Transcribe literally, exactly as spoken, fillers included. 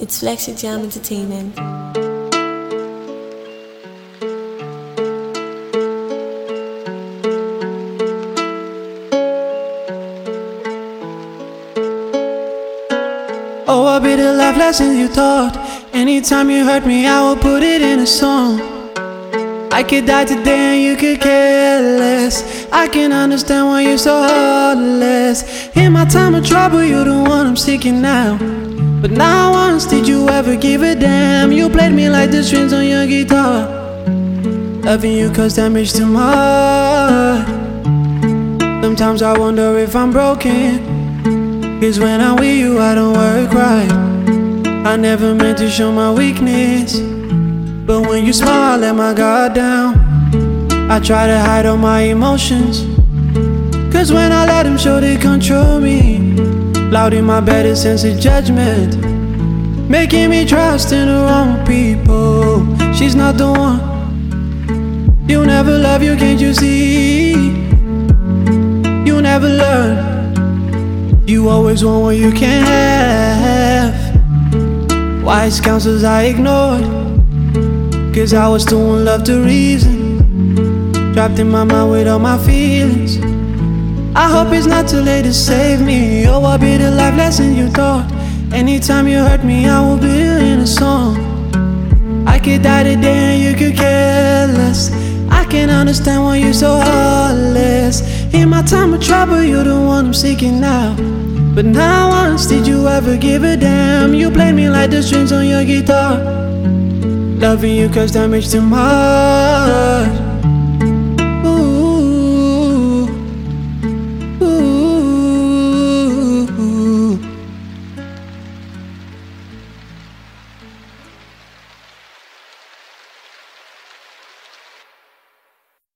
It's Flexi Jam Entertainment. Oh, I'll be the life lesson you taught. Anytime you hurt me, I will put it in a song. I could die today and you could care less. I can understand why you're so heartless. In my time of trouble, you're the one I'm seeking now. But not once did you ever give a damn. You played me like the strings on your guitar. Loving you caused damage to my heart. Sometimes I wonder if I'm broken, 'cause when I'm with you I don't work right. I never meant to show my weakness, but when you smile I let my guard down. I try to hide all my emotions, 'cause when I let them show they control me. Loud in my better sense of judgment, making me trust in the wrong people. She's not the one. You never love you, can't you see? You never learn. You always want what you can't have. Wise counsels I ignored, 'cause I was doing love to reason. Trapped in my mind with all my feelings. I hope it's not too late to save me. Oh, I'll be the life lesson you taught. Anytime you hurt me, I will be in a song. I could die today and you could care less. I can understand why you're so heartless. In my time of trouble, you're the one I'm seeking now. But not once did you ever give a damn. You played me like the strings on your guitar. Loving you caused damage to my heart.